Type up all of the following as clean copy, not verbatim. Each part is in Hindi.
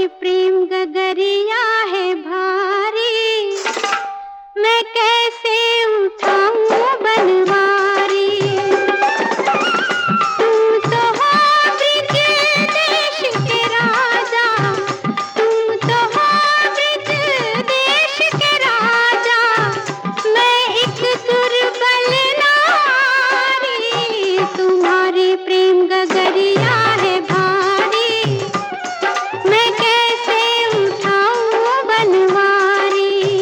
प्रेम गगरिया है भारी, मैं कैसे उठाऊं बनवारी। तुम तो हो ब्रिज देश के राजा, तुम तो हो ब्रिज देश के राजा, मैं एक दुर्बल नारी। तुम्हारी प्रेम गगरिया है भारी, मैं कैसे उठाऊं बनवारी।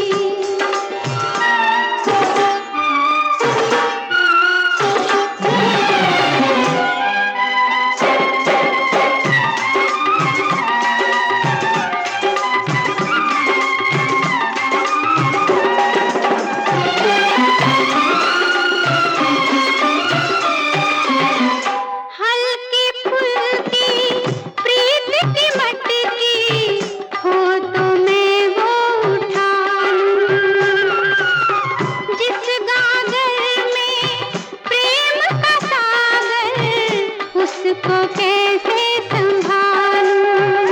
हल्की फुल्की प्रीत की मटकी हो तो मैं वो उठा लूं, जिस गागर में प्रेम का सागर उसको कैसे संभालूं।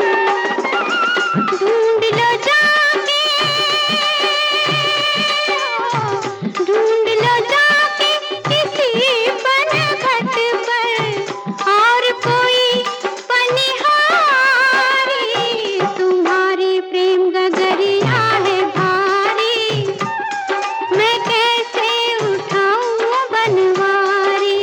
ढूंढ लो जाके, ढूंढ लो जाके किसी पनघट पर और कोई पनिहारी। तुम्हारी प्रेम गगरिया है भारी, मैं कैसे उठाऊं बनवारी।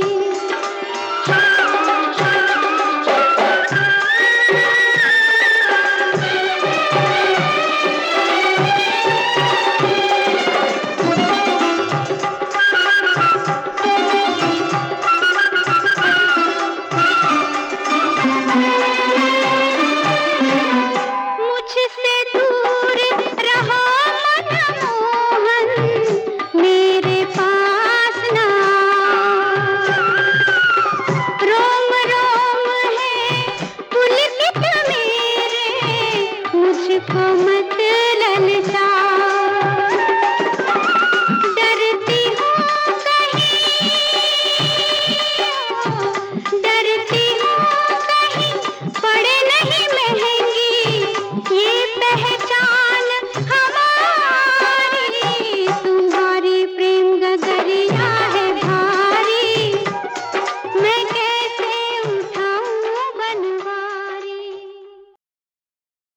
मुझसे दूर रहो मनमोहन, मेरे पास ना आओ। रोम रोम है पुलकित मेरे, मुझको मत